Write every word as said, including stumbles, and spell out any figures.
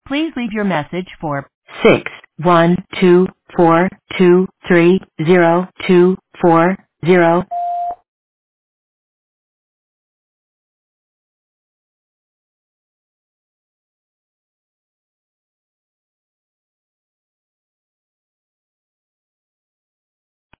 Please leave your message for six one two four two three zero two four zero.